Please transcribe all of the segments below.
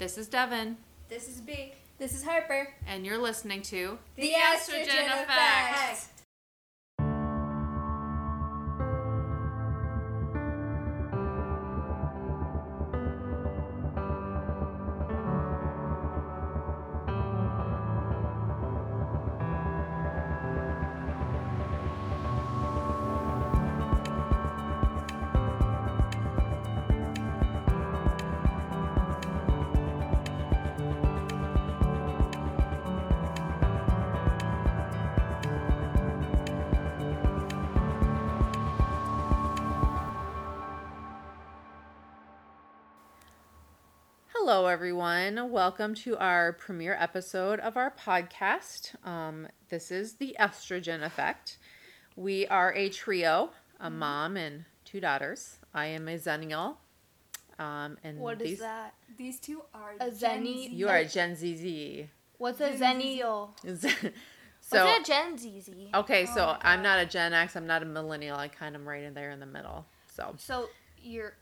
This is Devin. This is B. This is Harper. And you're listening to The Estrogen Effect. Hello, everyone. Welcome to our premiere episode of our podcast. This is The Estrogen Effect. We are a trio, a mom and two daughters. I am a Zennial. And What is that? These two are A Gen Zenny? Z. You are a Gen ZZ. What's a Zennial? So, What's a Gen ZZ? okay, so my I'm God. not a Gen X. I'm not a millennial. I kind of right in there in the middle. So you're.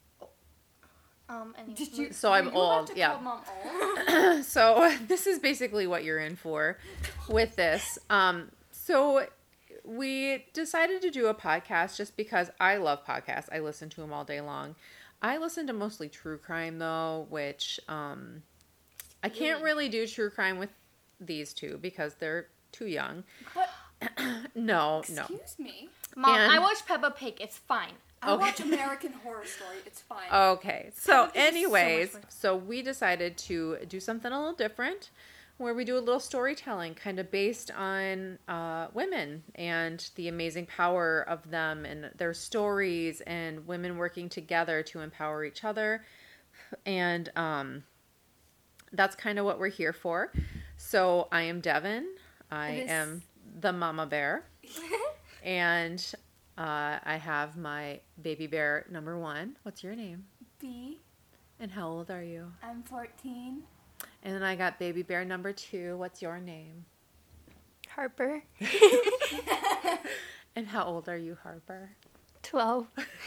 Anyway. Did you? So I'm were you allowed old, to yeah. call Mom old? So this is basically what you're in for with this. So we decided to do a podcast just because I love podcasts. I listen to them all day long. I listen to mostly true crime though, which I can't really do true crime with these two because they're too young. But No. excuse me. Mom, And- I watch Peppa Pig. It's fine. I Okay. watch American Horror Story. It's fine. Okay. So Peppa Pig is so much anyways, fun. so we decided to do something a little different where we do a little storytelling kind of based on women and the amazing power of them and their stories and women working together to empower each other. And that's kind of what we're here for. So I am Devin. I This- am the mama bear. And I have my baby bear number 1. What's your name? B. And how old are you? I'm 14. And then I got baby bear number 2. What's your name? Harper. And how old are you, Harper? 12.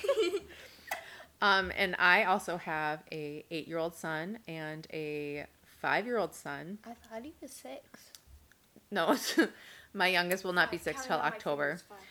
And I also have a 8-year-old son and a 5-year-old son. I thought he was 6. No, my youngest will not be 6 Counting till on my October. fingers, fine.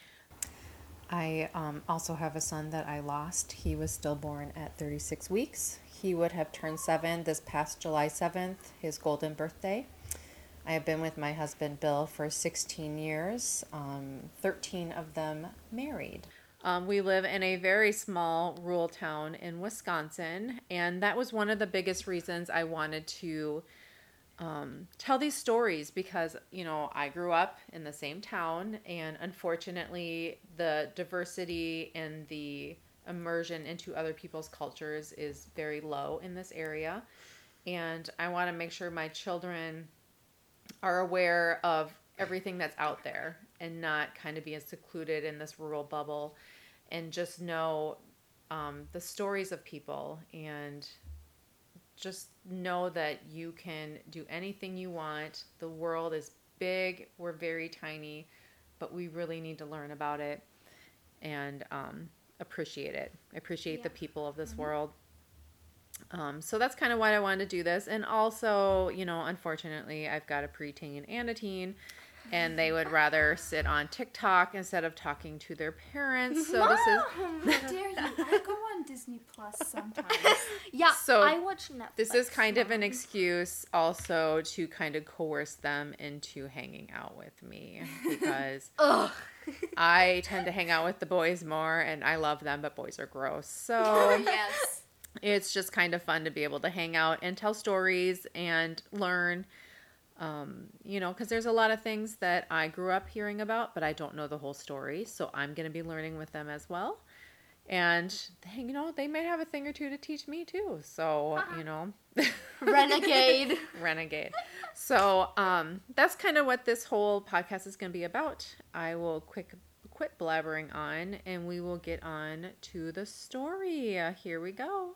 I also have a son that I lost. He was stillborn at 36 weeks. He would have turned 7 this past July 7th, his golden birthday. I have been with my husband Bill for 16 years, 13 of them married. We live in a very small rural town in Wisconsin, and that was one of the biggest reasons I wanted to tell these stories because, you know, I grew up in the same town and unfortunately the diversity and the immersion into other people's cultures is very low in this area. And I want to make sure my children are aware of everything that's out there and not kind of be secluded in this rural bubble and just know the stories of people and just know that you can do anything you want. The world is big. We're very tiny, but we really need to learn about it and appreciate it. Appreciate the people of this world. So that's kind of why I wanted to do this. And also, you know, unfortunately, I've got a preteen and a teen, and they would rather sit on TikTok instead of talking to their parents. So this is... How dare you? I go on Disney Plus sometimes. Yeah, So, I watch Netflix. This is kind of an excuse also to kind of coerce them into hanging out with me because Ugh. I tend to hang out with the boys more and I love them, but boys are gross. So Yes. it's just kind of fun to be able to hang out and tell stories and learn, you know, because there's a lot of things that I grew up hearing about, but I don't know the whole story. So I'm going to be learning with them as well. And, you know, they may have a thing or two to teach me too. So, you know, Renegade. renegade. So that's kind of what this whole podcast is going to be about. I will quit blabbering on and we will get on to the story. Here we go.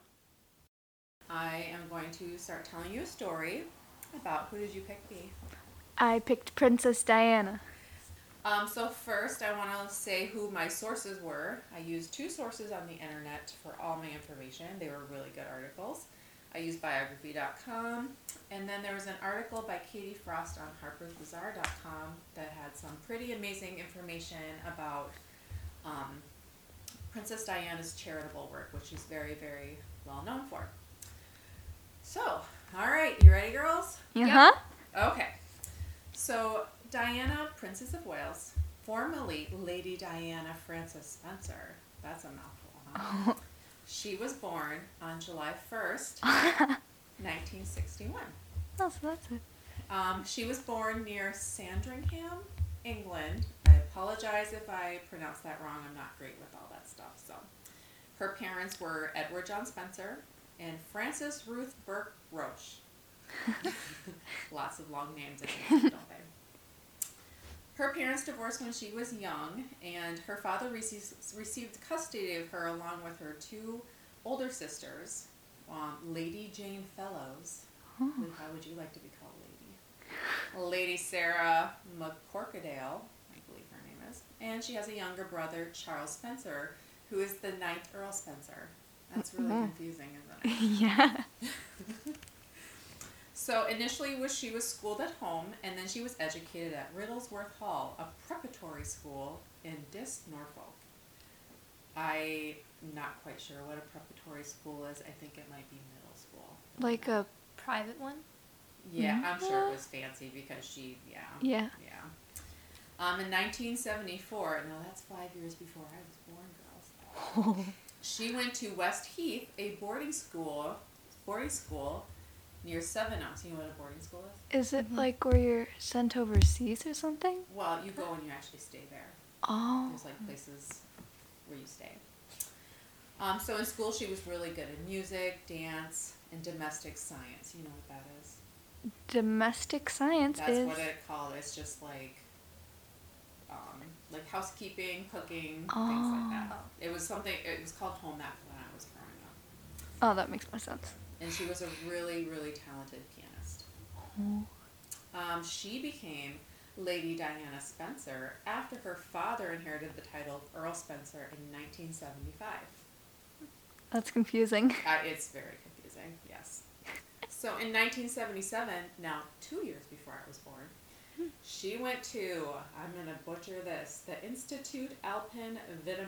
I am going to start telling you a story about, who did you pick, B? I picked Princess Diana. So first, I want to say who my sources were. I used 2 sources on the internet for all my information. They were really good articles. I use biography.com. And then there was an article by Katie Frost on harpersbazaar.com that had some pretty amazing information about Princess Diana's charitable work, which she's very, very well known for. So, all right, you ready, girls? Uh-huh. Okay. So, Diana, Princess of Wales, formerly Lady Diana Frances Spencer. That's a mouthful, huh? She was born on July 1st, 1961. Oh, so that's it. She was born near Sandringham, England. I apologize if I pronounced that wrong. I'm not great with all that stuff. So, her parents were Edward John Spencer and Frances Ruth Burke Roche. Lots of long names, I think, don't they? Her parents divorced when she was young, and her father received custody of her along with her two older sisters, Lady Jane Fellows. Oh. How would you like to be called, lady? Lady Sarah McCorkadale, I believe her name is, and she has a younger brother, Charles Spencer, who is the 9th Earl Spencer. That's really confusing, isn't it? Yeah. So initially she was schooled at home, and then she was educated at Riddlesworth Hall, a preparatory school in Diss, Norfolk. I'm not quite sure what a preparatory school is. I think it might be middle school. Like a... Private one? Yeah, I'm sure it was fancy because she, Yeah. Yeah. In 1974, no, that's 5 years before I was born, girls. She went to West Heath, a boarding school near Sevenoaks. You know what a boarding school is? Is it like where you're sent overseas or something? Well, you go and you actually stay there. Oh. There's like places where you stay. So in school, she was really good in music, dance, and domestic science. You know what that is? Domestic science That's is... what it's called. It's just like housekeeping, cooking, things like that. Oh. It was called home ec when I was growing up. Oh, that makes more sense. And she was a really, really talented pianist. Oh. She became Lady Diana Spencer after her father inherited the title of Earl Spencer in 1975. That's confusing. It's very confusing, yes. So in 1977, now 2 years before I was born, she went to, I'm going to butcher this, the Institut Alpin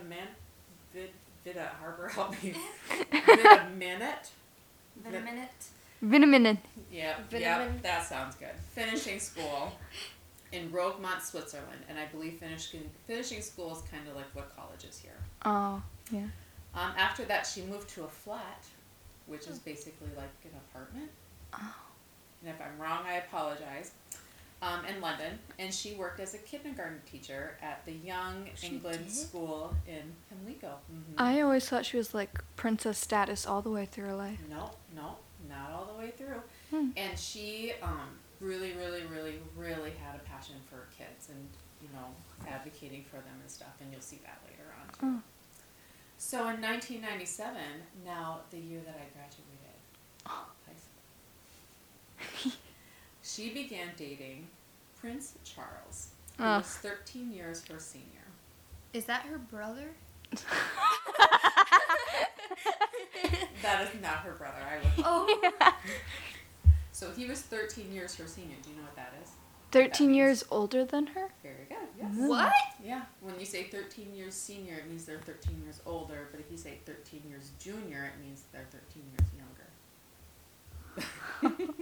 Vita Harbor, help me, Vitaminit. Vitamin. Yep, Vitamin. that sounds good. Finishing school in Rogemont, Switzerland, and I believe finishing school is kind of like what college is here. Oh, yeah. After that, she moved to a flat, which is basically like an apartment. Oh. And if I'm wrong, I apologize. In London, and she worked as a kindergarten teacher at the Young England School in Pimlico. Mm-hmm. I always thought she was like princess status all the way through her life. No, not all the way through. And she really, really, really, really had a passion for kids and, advocating for them and stuff, and you'll see that later on too. So in 1997, now the year that I graduated high school, she began dating Prince Charles, who was 13 years her senior. Is that her brother? That is not her brother. I would. Oh. So he was 13 years her senior. Do you know what that is? 13 years older than her? Very good. Yes. What? Yeah. When you say 13 years senior, it means they're 13 years older. But if you say 13 years junior, it means they're 13 years younger.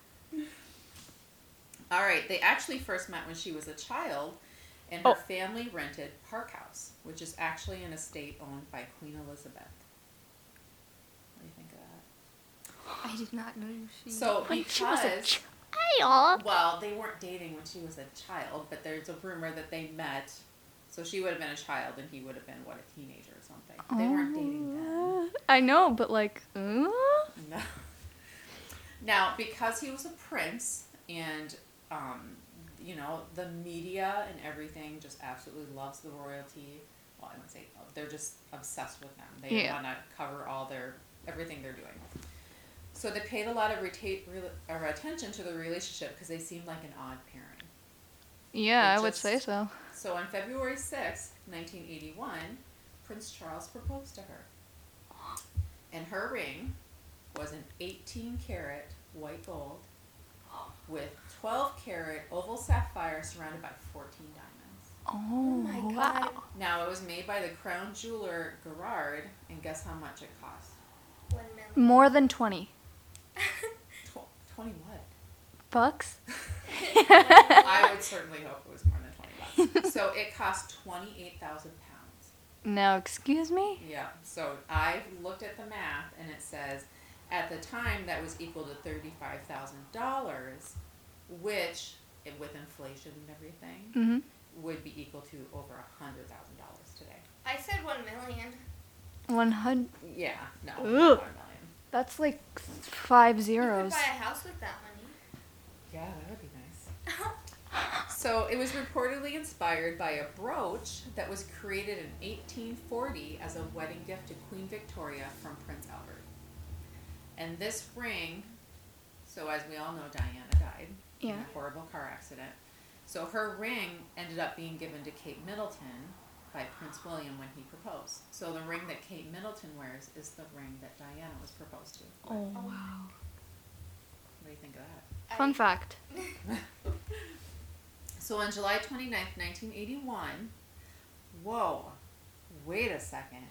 All right. They actually first met when she was a child, and her family rented Park House, which is actually an estate owned by Queen Elizabeth. What do you think of that? I did not know she... So When she was a because... child. Well, they weren't dating when she was a child, but there's a rumor that they met. So she would have been a child, and he would have been, a teenager or something. They weren't dating then. I know, but like, No. Now, because he was a prince, and, the media and everything just absolutely loves the royalty. Well, I wouldn't say love. They're just obsessed with them. They want to cover everything they're doing. So they paid a lot of attention to the relationship because they seemed like an odd pairing. yeah, I would say so. So on February 6th, 1981, Prince Charles proposed to her. And her ring was an 18 karat white gold with 12 karat oval sapphire surrounded by 14 diamonds. Oh, my wow. God. Now, it was made by the crown jeweler Gerard, and guess how much it cost? 1 million. More than 20 20 what? bucks? I would certainly hope it was more than 20 bucks. So it cost 28,000 pounds. Now, excuse me? Yeah, so I looked at the math, and it says at the time that was equal to $35,000, which, with inflation and everything, Mm-hmm. would be equal to over $100,000 today. I said 1 million. 100. Yeah, no, Ugh. not 1 million. That's like 5 You could zeros. buy a house with that money. Yeah, that would be nice. So it was reportedly inspired by a brooch that was created in 1840 as a wedding gift to Queen Victoria from Prince Albert. And this ring, so as we all know, Diana died in Yeah. a horrible car accident. So her ring ended up being given to Kate Middleton by Prince William when he proposed. So the ring that Kate Middleton wears is the ring that Diana was proposed to. Oh, What wow. do you think of that? Fun fact. So on July 29th, 1981, whoa, wait a second.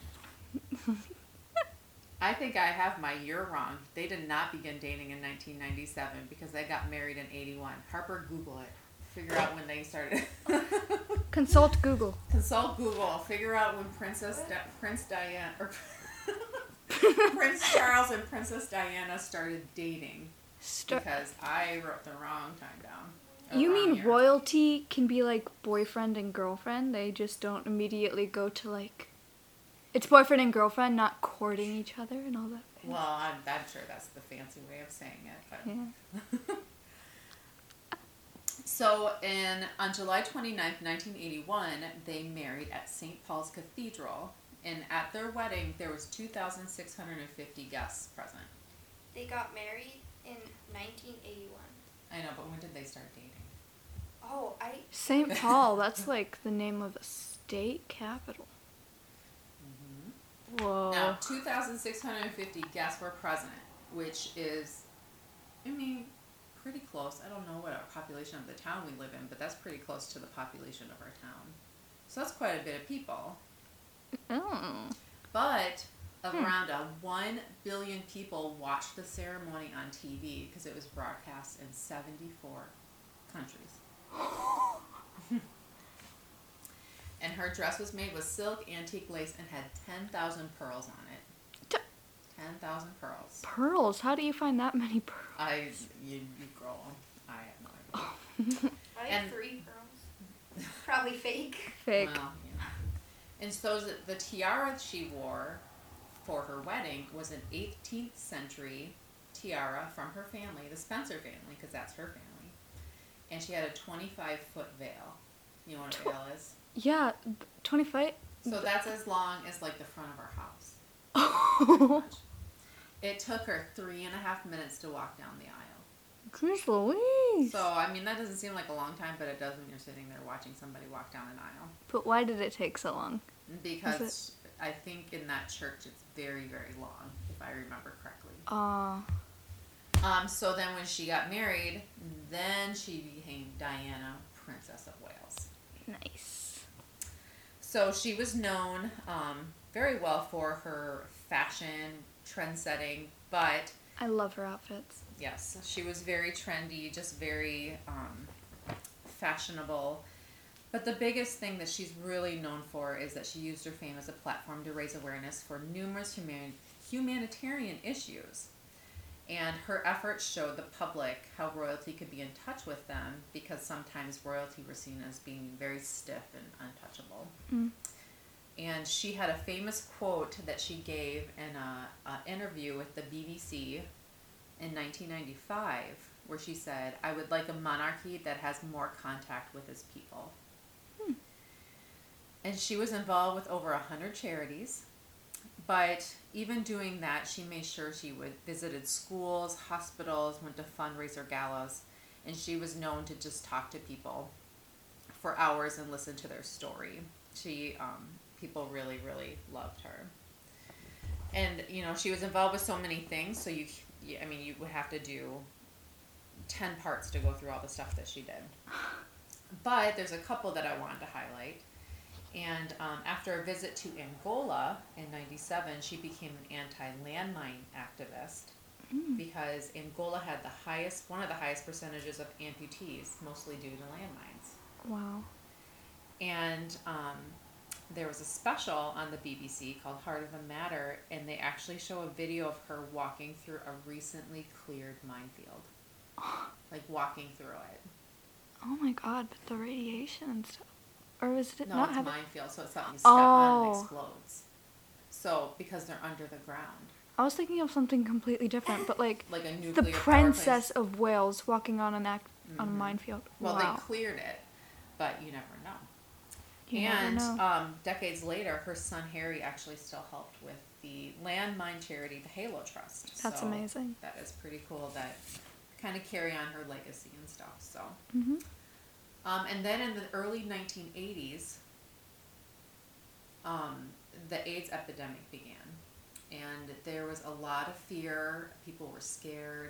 I think I have my year wrong. They did not begin dating in 1997 because they got married in 81. Harper, Google it. Figure out when they started. Consult Google. Consult Google. Figure out when Prince Diana or Prince Charles and Princess Diana started dating. Because I wrote the wrong time down. You Wrong mean year. royalty can be like boyfriend and girlfriend? They just don't immediately go to like. It's boyfriend and girlfriend, not courting each other and all that. Well, I'm sure that's the fancy way of saying it. But. Yeah. So on July 29th, 1981, they married at St. Paul's Cathedral. And at their wedding, there was 2,650 guests present. They got married in 1981. I know, but when did they start dating? Oh, St. Paul, that's like the name of a state capital. Whoa. Now, 2,650 guests were present, which is, I mean, pretty close. I don't know what our population of the town we live in, but that's pretty close to the population of our town. So that's quite a bit of people. Oh. But around 1 billion people watched the ceremony on TV because it was broadcast in 74 countries. And her dress was made with silk antique lace and had 10,000 pearls on it. 10,000 pearls. Pearls? How do you find that many pearls? You grow them. I have no idea. I And- have 3 girls. Probably fake. Fake. Well, yeah. And so the tiara she wore for her wedding was an 18th century tiara from her family, the Spencer family, because that's her family. And she had a 25-foot veil. You know what a veil is? Yeah, 25. So that's as long as like the front of our house. Oh. It took her 3.5 minutes to walk down the aisle. Jeez Louise. So, I mean, that doesn't seem like a long time, but it does when you're sitting there watching somebody walk down an aisle. But why did it take so long? Because I think in that church it's very, very long, if I remember correctly. So then when she got married, then she became Diana, Princess of Wales. Nice. So she was known very well for her fashion, trend-setting, but I love her outfits. yes, she was very trendy, just very fashionable. But the biggest thing that she's really known for is that she used her fame as a platform to raise awareness for numerous humanitarian issues. And her efforts showed the public how royalty could be in touch with them because sometimes royalty was seen as being very stiff and untouchable. Mm. And she had a famous quote that she gave in an interview with the BBC in 1995 where she said, "I would like a monarchy that has more contact with its people." And she was involved with over 100 charities. But even doing that, she made sure she visited schools, hospitals, went to fundraiser galas, and she was known to just talk to people for hours and listen to their story. People really, really loved her. And she was involved with so many things, so I mean, you would have to do 10 parts to go through all the stuff that she did. But there's a couple that I wanted to highlight. And after a visit to Angola in '97, she became an anti-landmine activist because Angola had one of the highest percentages of amputees, mostly due to landmines. Wow. And there was a special on the BBC called Heart of the Matter, and they actually show a video of her walking through a recently cleared minefield. Like walking through it. Oh my god, but the radiation and stuff. Or was it No, not it's having... minefield, so it's something you step on and Oh. explodes. So, because they're under the ground. I was thinking of something completely different, but like Like a nuclear the power Princess place. of Wales walking on on a minefield. Well, Wow. they cleared it, but you never know. You never And know. decades later, her son Harry actually still helped with the landmine charity, the Halo Trust. That's So amazing. That is pretty cool. That kind of carry on her legacy and stuff. So, Mhm. And then in the early 1980s, the AIDS epidemic began, and there was a lot of fear. People were scared.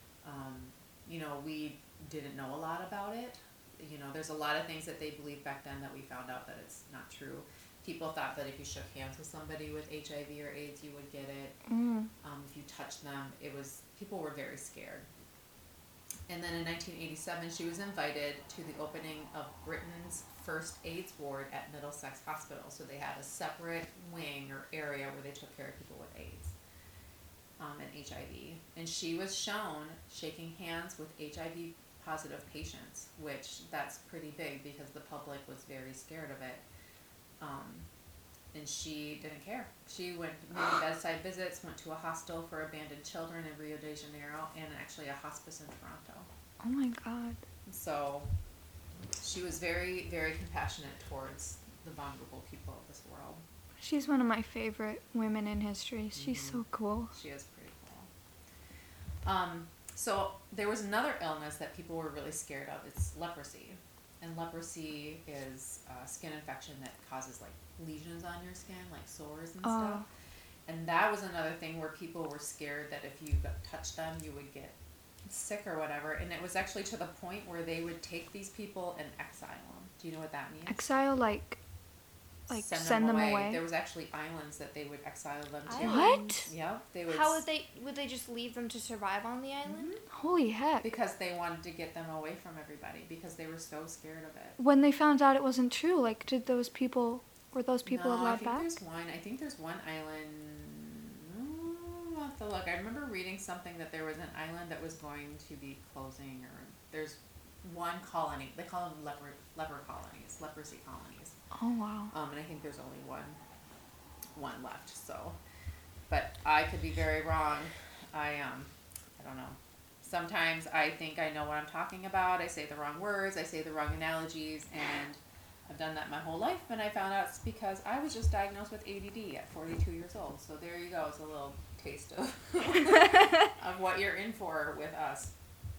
We didn't know a lot about it. There's a lot of things that they believed back then that we found out that it's not true. People thought that if you shook hands with somebody with HIV or AIDS, you would get it. If you touched them, people were very scared. And then in 1987, she was invited to the opening of Britain's first AIDS ward at Middlesex Hospital. So they had a separate wing or area where they took care of people with AIDS and HIV. And she was shown shaking hands with HIV positive patients, which that's pretty big because the public was very scared of it. And she didn't care. She made bedside visits, went to a hostel for abandoned children in Rio de Janeiro, and actually a hospice in Toronto. Oh my god. So she was very, very compassionate towards the vulnerable people of this world. She's one of my favorite women in history. She's so cool. She is pretty cool. So there was another illness that people were really scared of. It's leprosy. And leprosy is a skin infection that causes like lesions on your skin, like sores and stuff. And that was another thing where people were scared that if you touched them, you would get sick or whatever. And it was actually to the point where they would take these people and exile them. Do you know what that means? Exile, like send them away. There was actually islands that they would exile them to. What? Yeah, they would. How would they just leave them to survive on the island? Holy heck. Because they wanted to get them away from everybody because they were so scared of it. When they found out it wasn't true, like, were those people No, allowed back? I think there's one island. I'll have to look. I remember reading something that there was an island that was going to be closing, or there's one colony. They call them leper colonies, leprosy colonies. Oh wow. And I think there's only one left. So, but I could be very wrong. I don't know. Sometimes I think I know what I'm talking about. I say the wrong words. I say the wrong analogies, and I've done that my whole life. And I found out it's because I was just diagnosed with ADD at 42 years old. So there you go. It's a little taste of of what you're in for with us.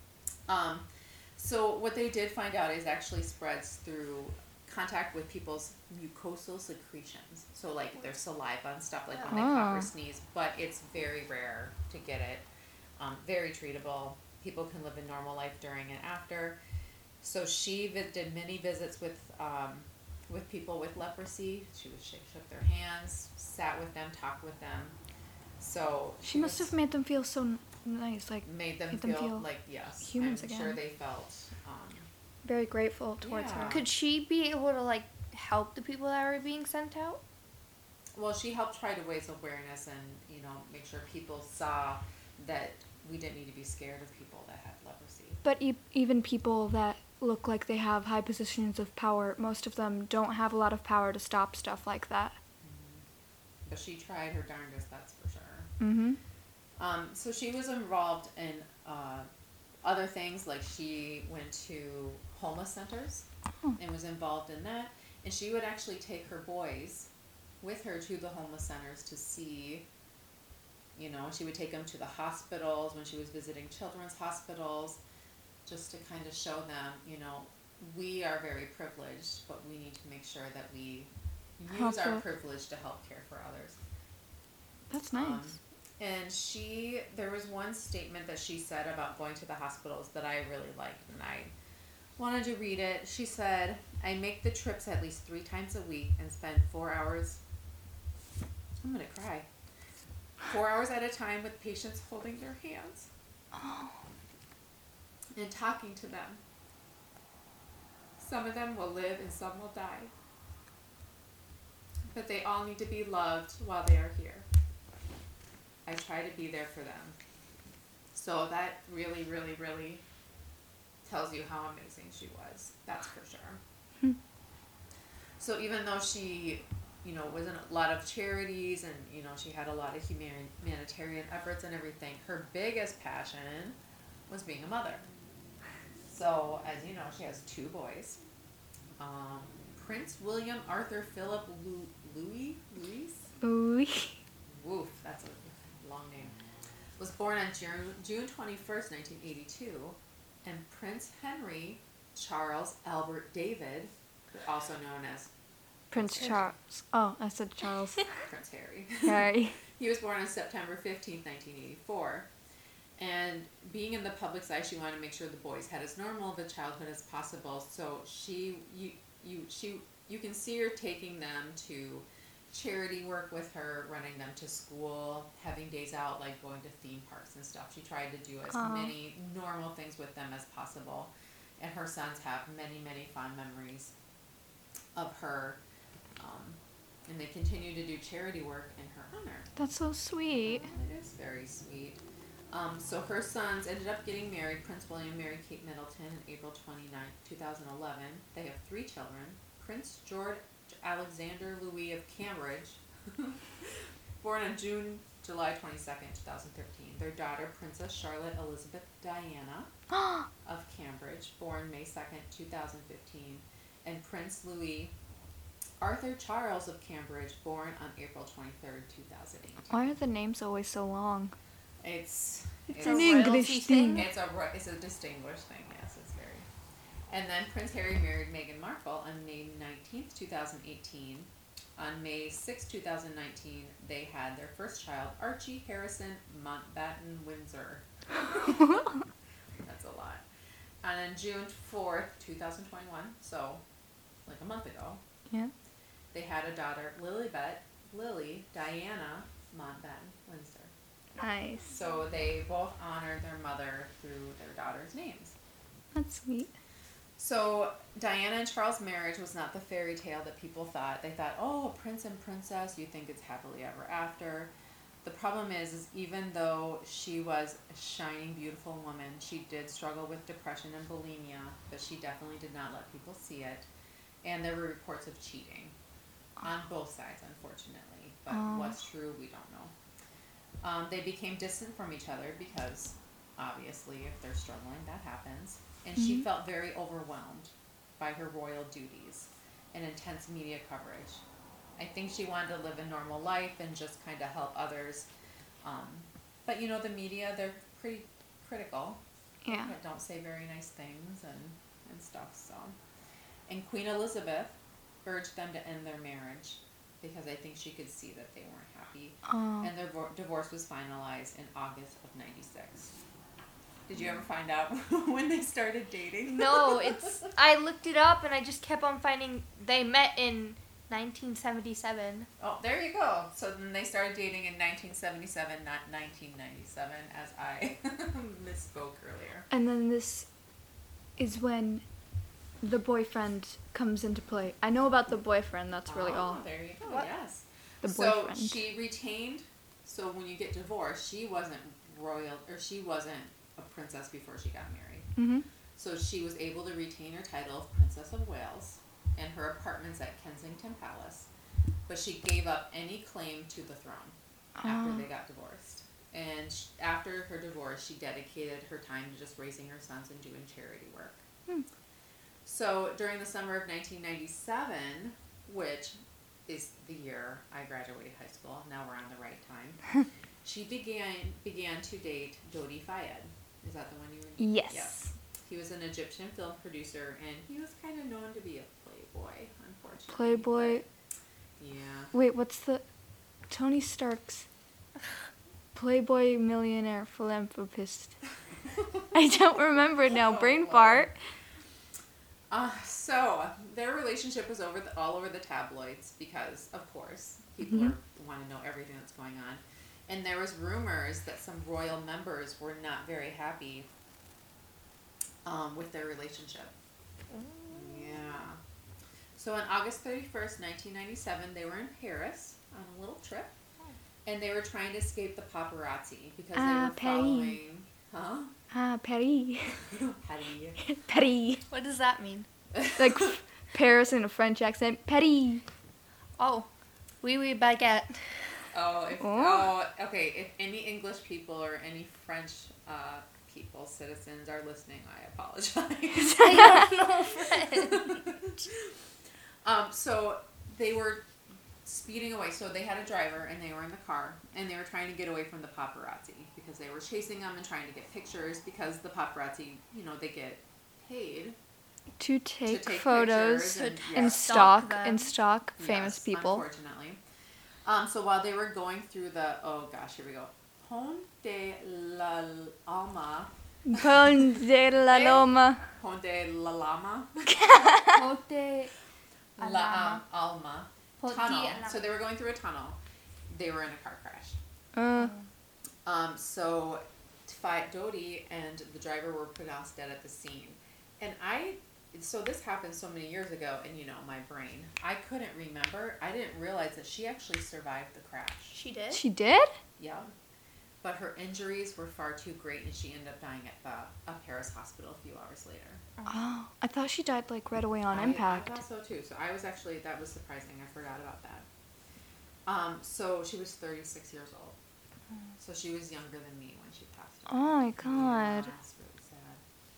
So what they did find out is actually spreads through contact with people's mucosal secretions. So like their saliva and stuff, like when they cough or sneeze. But it's very rare to get it. Very treatable. People can live a normal life during and after. So she did many visits with people with leprosy. She shook their hands, sat with them, talked with them. So She must have made them feel so nice, like made them made them feel feel like yes, humans I'm again. sure they felt. very grateful towards Yeah. her. Could she be able to like help the people that were being sent out? Well, she helped try to raise awareness and make sure people saw that we didn't need to be scared of people that had leprosy. But even people that look like they have high positions of power, most of them don't have a lot of power to stop stuff like that. But she tried her darndest, that's for sure. Mm-hmm. So she was involved in other things, like she went to homeless centers and was involved in that. And she would actually take her boys with her to the homeless centers to see, she would take them to the hospitals when she was visiting children's hospitals, just to kind of show them, we are very privileged, but we need to make sure that we use our privilege to help care for others. That's nice. And there was one statement that she said about going to the hospitals that I really liked, and I wanted to read it. She said, I make the trips at least 3 times a week and spend 4 hours, I'm going to cry, 4 hours at a time with patients holding their hands and talking to them. Some of them will live and some will die. But they all need to be loved while they are here. I try to be there for them. So that really, really, really tells you how amazing she was. That's for sure. So even though she, was in a lot of charities and, she had a lot of humanitarian efforts and everything, her biggest passion was being a mother. So, as you know, she has 2 boys. Prince William Arthur Philip Louis? Ooh. Woof, that's a long name. Was born on June 21st, 1982. And Prince Henry Charles Albert David, also known as Prince Charles. Oh, I said Charles. Prince Harry. Sorry. He was born on September 15th, 1984. And being in the public's eye, she wanted to make sure the boys had as normal of a childhood as possible. So you can see her taking them to charity work with her, running them to school, having days out, like going to theme parks and stuff. She tried to do as many normal things with them as possible. And her sons have many, many fond memories of her. And they continue to do charity work in her honor. That's so sweet. It is very sweet. So her sons ended up getting married. Prince William married Kate Middleton on April 29th, 2011. They have 3 children. Prince George Alexander Louis of Cambridge, born on July 22nd, 2013. Their daughter, Princess Charlotte Elizabeth Diana of Cambridge, born May 2nd, 2015. And Prince Louis Arthur Charles of Cambridge, born on April 23rd, 2008. Why are the names always so long? It's an English thing. It's a distinguished thing, yes, it's very. And then Prince Harry married Meghan Markle on May 19th, 2018. On May 6th, 2019, they had their first child, Archie Harrison Mountbatten Windsor. That's a lot. And on June 4th, 2021, so like a month ago, Yeah. they had a daughter, Lily Diana Mountbatten Windsor. Nice. So they both honored their mother through their daughter's names. That's sweet. So Diana and Charles' marriage was not the fairy tale that people thought. They thought, oh, prince and princess, you think it's happily ever after. The problem is even though she was a shining, beautiful woman, she did struggle with depression and bulimia, but she definitely did not let people see it. And there were reports of cheating on both sides, unfortunately. But what's true, we don't know. They became distant from each other because, obviously, if they're struggling, that happens. And she felt very overwhelmed by her royal duties and intense media coverage. I think she wanted to live a normal life and just kind of help others. But, the media, they're pretty critical. Yeah. They don't say very nice things and stuff, so. And Queen Elizabeth urged them to end their marriage because I think she could see that they weren't happy. And their divorce was finalized in August of 96. Did you ever find out when they started dating? No, I looked it up and I just kept on finding they met in 1977. Oh, there you go. So then they started dating in 1977, not 1997, as I misspoke earlier. And then this is when the boyfriend comes into play. I know about the boyfriend, that's really all. There you go, What? yes. The boyfriend. So she retained, so when you get divorced, she wasn't royal, or she wasn't a princess before she got married. Mm-hmm. So she was able to retain her title of Princess of Wales and her apartments at Kensington Palace, but she gave up any claim to the throne after they got divorced. And after her divorce, she dedicated her time to just raising her sons and doing charity work. So during the summer of 1997, which is the year I graduated high school, now we're on the right time, she began to date Dodi Fayed. Is that the one you were? Yes. Yes. He was an Egyptian film producer, and he was kind of known to be a playboy, unfortunately. Playboy. But, yeah. Wait, what's the... Tony Stark's Playboy millionaire philanthropist. I don't remember now. Brain fart. So their relationship was all over the tabloids because, of course, people want to know everything that's going on. And there was rumors that some royal members were not very happy with their relationship. Yeah. So on August 31st, 1997, they were in Paris on a little trip. And they were trying to escape the paparazzi because they were Paris. following... Huh? Paris. Patty. Paris. What does that mean? Like Paris in a French accent. Paris. Oh, oui baguette. Okay. If any English people or any French people, citizens are listening, I apologize. I don't know French. So they were speeding away. So they had a driver and they were in the car and they were trying to get away from the paparazzi because they were chasing them and trying to get pictures because the paparazzi, they get paid To take take photos pictures and stalk them. stalk famous Yes, people. Unfortunately. So while they were going through the here we go, Pont de l'Alma. Pont de la Loma. Pont de la Lama. Pote Alma. Poti Tunnel. Alama. So they were going through a tunnel. They were in a car crash. So Dodie and the driver were pronounced dead at the scene. And so this happened so many years ago, and my brain, I couldn't remember. I didn't realize that she actually survived the crash. She did? She did? Yeah. But her injuries were far too great, and she ended up dying at a Paris hospital a few hours later. Oh, I thought she died like right away on I impact. thought so too. So that was surprising. I forgot about that. So she was 36 years old. So she was younger than me when she passed away. Oh my god. Yeah, that's really sad.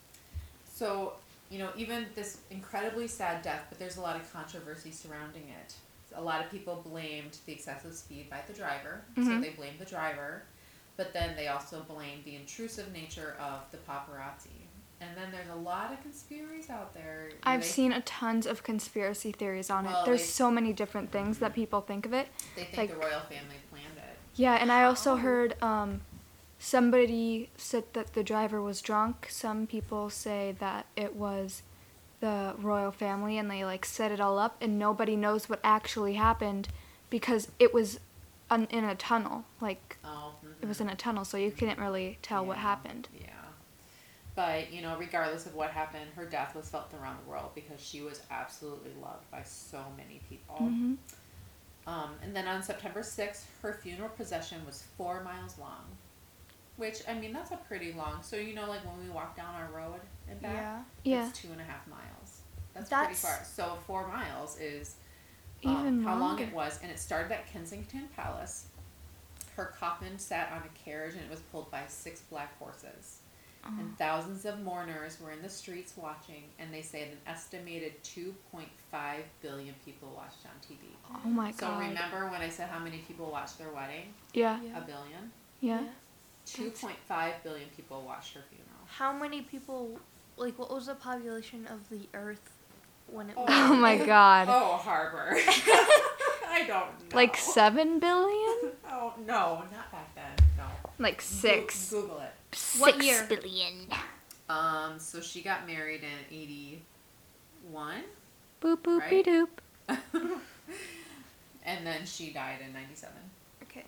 So, even this incredibly sad death, but there's a lot of controversy surrounding it. A lot of people blamed the excessive speed by the driver. So they blamed the driver. But then they also blamed the intrusive nature of the paparazzi. And then there's a lot of conspiracies out there. I've seen tons of conspiracy theories on it. Well, There's so many different things that people think of it. They think like- the royal family planned it. Yeah, and I also heard somebody said that the driver was drunk. Some people say that it was the royal family and they set it all up and nobody knows what actually happened because it was in a tunnel. It was in a tunnel, so you couldn't really tell what happened. Yeah. But, regardless of what happened, her death was felt around the world because she was absolutely loved by so many people. Mm-hmm. And then on September 6th, her funeral procession was 4 miles long. Which, that's a pretty long. So, when we walk down our road and back, Yeah. it's 2.5 miles. That's pretty That's- far. So 4 miles is Even how long longer. it was. And it started at Kensington Palace. Her coffin sat on a carriage and it was pulled by 6 black horses. And thousands of mourners were in the streets watching, and they say an estimated 2.5 billion people watched on TV. Oh my So god. remember when I said how many people watched their wedding? Yeah. A billion? Yeah. 2.5 billion people watched her funeral. How many people, what was the population of the Earth when it was? Oh my god. Oh, Harbor. I don't know. 7 billion? Oh, no, not back then. No. 6. Google it. What year? billion. So she got married in 81. Boop boop Right? doop. And then she died in 97. Okay.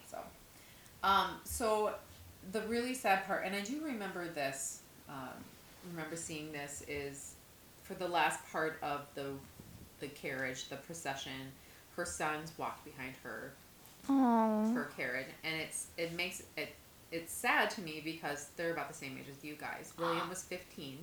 So the really sad part, and I do remember this, remember seeing this, is for the last part of the carriage, the procession, her sons walked behind her Oh. carriage, and it's sad to me because they're about the same age as you guys. William was 15,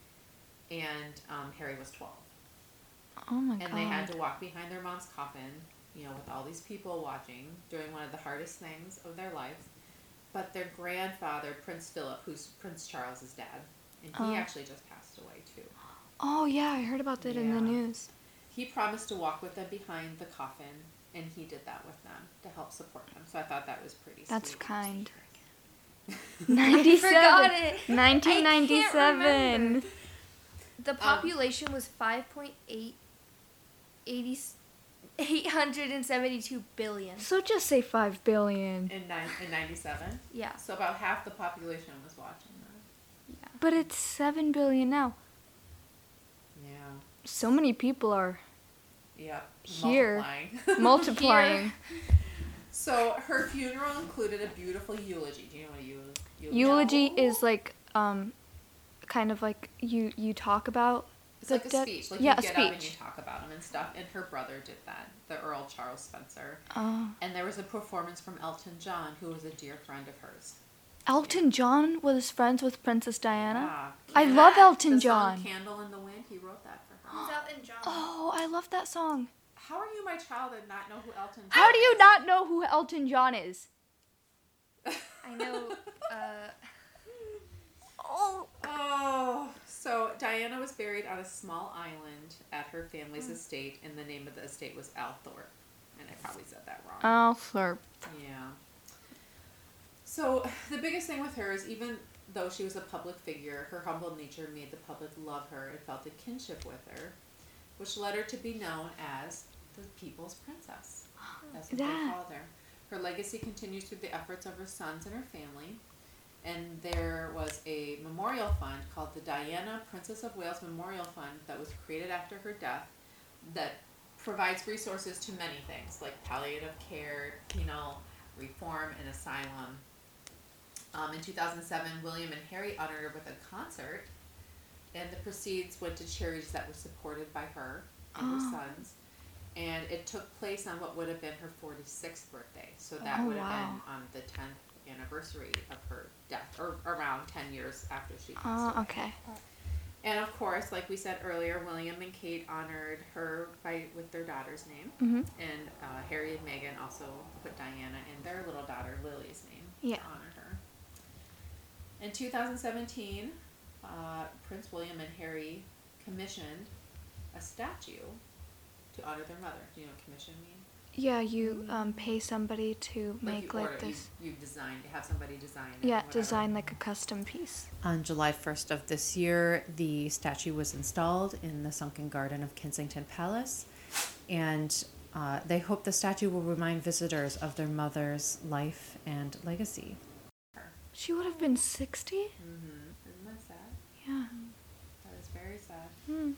and Harry was 12. Oh my And god. they had to walk behind their mom's coffin, with all these people watching, doing one of the hardest things of their life. But their grandfather, Prince Philip, who's Prince Charles's dad, and he actually just passed away too. Oh yeah, I heard about that in the Yeah. news. He promised to walk with them behind the coffin, and he did that with them to help support them. So I thought that was pretty That's sweet. kind. I 97. forgot it. 1997. The population was 5.8, 872 billion. So just say 5 billion. In 97? Yeah. So about half the population was watching that. But it's 7 billion now. Yeah. So many people are Yeah. Here. Multiplying. multiplying. So her funeral included a beautiful eulogy. Do you know what a Eulogy is like kind of like you talk about It's the like a dead. speech. Like Yeah, you a get up and you speech. talk about them and stuff. And her brother did that, the Earl Charles Spencer. Oh. And there was a performance from Elton John, who was a dear friend of hers. Elton John was friends with Princess Diana. Yeah. I And love Elton the John. song Candle in the Wind, he wrote that for her. Who's Elton John? Oh, I love that song. How are you, my child, and not know who Elton John How do you is? not know who Elton John is? I know. Oh, so Diana was buried on a small island at her family's estate, and the name of the estate was Althorpe. And I probably said that wrong. Althorpe. Yeah. So the biggest thing with her is even though she was a public figure, her humble nature made the public love her and felt a kinship with her, which led her to be known as the People's Princess. That's what they Yeah. called her. Her legacy continues through the efforts of her sons and her family. And there was a memorial fund called the Diana Princess of Wales Memorial Fund that was created after her death that provides resources to many things like palliative care, penal reform, and asylum. In 2007, William and Harry honored her with a concert, and the proceeds went to charities that were supported by her and her sons. And it took place on what would have been her 46th birthday. So that Oh, would have wow. been on the 10th anniversary of her death, or around 10 years after she passed Oh, away. okay. And of course, like we said earlier, William and Kate honored her with their daughter's name. Mhm. And Harry and Meghan also put Diana in their little daughter Lily's name Yeah. to honor her. In 2017, Prince William and Harry commissioned a statue to honor their mother. Do you know what commission means? Yeah, you pay somebody to make you like order, this. You design, have somebody design it. Yeah, whatever. design like a custom piece. On July 1st of this year, the statue was installed in the sunken garden of Kensington Palace, and they hope the statue will remind visitors of their mother's life and legacy. She would have been 60? Isn't that sad? Yeah. That is very sad. Hmm.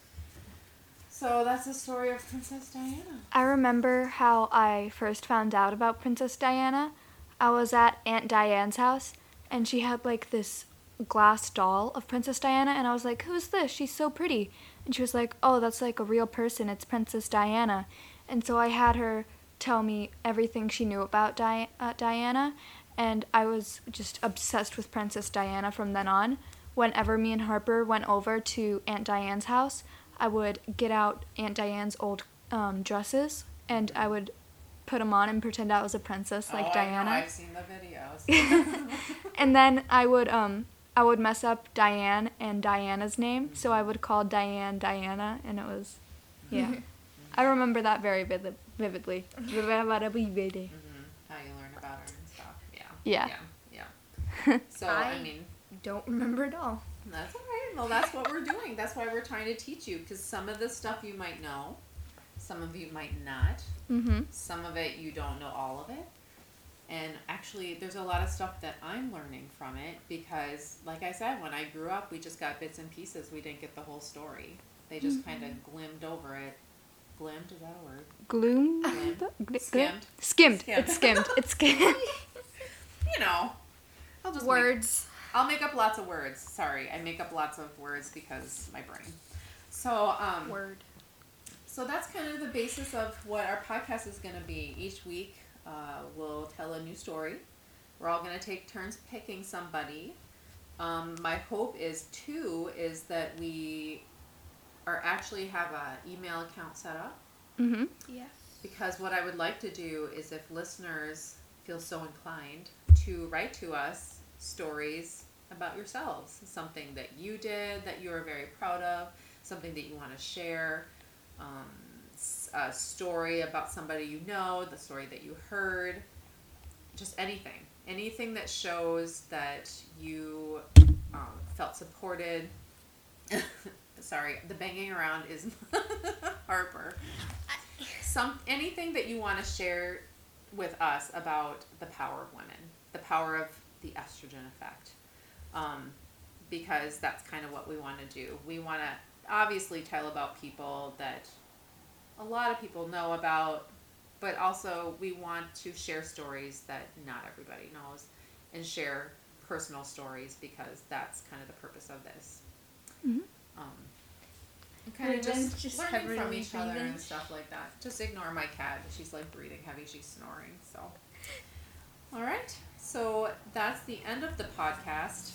So that's the story of Princess Diana. I remember how I first found out about Princess Diana. I was at Aunt Diane's house, and she had like this glass doll of Princess Diana, and I was like, "Who's this? She's so pretty." And she was like, "Oh, that's like a real person. It's Princess Diana." And so I had her tell me everything she knew about Diana, and I was just obsessed with Princess Diana from then on. Whenever me and Harper went over to Aunt Diane's house, I would get out Aunt Diane's old dresses, and I would put them on and pretend I was a princess like Diana. I know. I've seen the videos. And then I would mess up Diane and Diana's name, so I would call Diane Diana, and it was, yeah. I remember that very vividly. How you learn about her and stuff. Yeah. Yeah. So, I mean, Don't remember it all. that's all right. Well, that's what we're doing. That's why we're trying to teach you, because some of the stuff you might know, some of you might not. Mm-hmm. Some of it you don't know all of it. And actually, there's a lot of stuff that I'm learning from it because, like I said, when I grew up, we just got bits and pieces. We didn't get the whole story. They just kind of glimmed over it. Glimmed, is that a word? Gloom? Skimmed. Skimmed. It's skimmed. It's skimmed. You know, I'll just Words. I'll make up lots of words. Sorry, I make up lots of words because my brain. So, Word. So that's kind of the basis of what our podcast is going to be. Each week, we'll tell a new story. We're all going to take turns picking somebody. My hope is that we are actually have an email account set up. Mm-hmm. Yes. Because what I would like to do is if listeners feel so inclined to write to us stories about yourselves, something that you did that you are very proud of, something that you want to share, a story about somebody you know, the story that you heard, just anything that shows that you felt supported. Sorry, the banging around is Harper. anything that you want to share with us about the power of women, the power of the estrogen effect, because that's kind of what we want to do. We want to obviously tell about people that a lot of people know about, but also we want to share stories that not everybody knows and share personal stories, because that's kind of the purpose of this. Mhm. And kind of just learning from heavily each other breathing. and stuff like that. Just ignore my cat. She's like breathing heavy. She's snoring. So, all right. So that's the end of the podcast.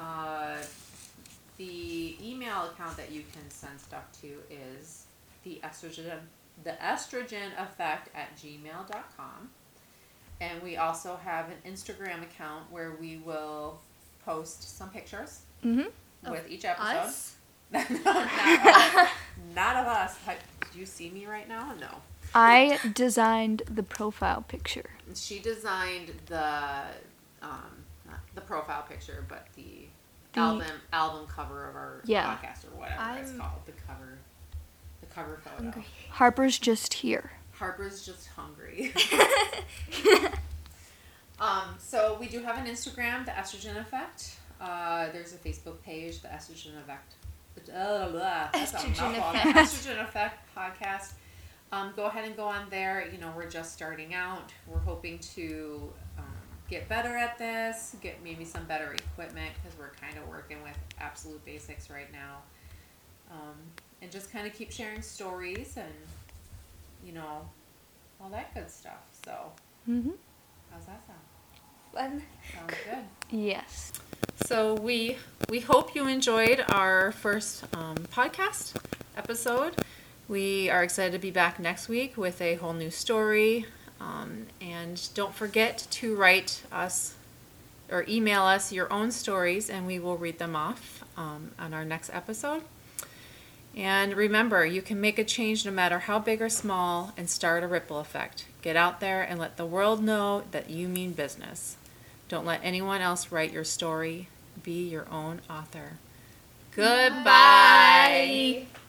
The email account that you can send stuff to is the estrogen effect at gmail.com. And we also have an Instagram account where we will post some pictures with each episode. Us? No, not of us. Do you see me right now? No. I designed the profile picture. She designed the not the profile picture, but the album cover of our Yeah. podcast, or whatever it's called. The cover photo. Hungry. Harper's just here. Harper's just hungry. So we do have an Instagram, the Estrogen Effect. There's a Facebook page, the Estrogen Effect. That's a Estrogen mouthful. Effect. Estrogen Effect podcast. Go ahead and go on there. You know, we're just starting out. We're hoping to get better at this, get maybe some better equipment, because we're kind of working with absolute basics right now. And just kind of keep sharing stories and, you know, all that good stuff. So, how's that sound? Fun. Sounds good. Yes. So we hope you enjoyed our first podcast episode. We are excited to be back next week with a whole new story. And don't forget to write us or email us your own stories, and we will read them off on our next episode. And remember, you can make a change no matter how big or small and start a ripple effect. Get out there and let the world know that you mean business. Don't let anyone else write your story. Be your own author. Goodbye. Bye.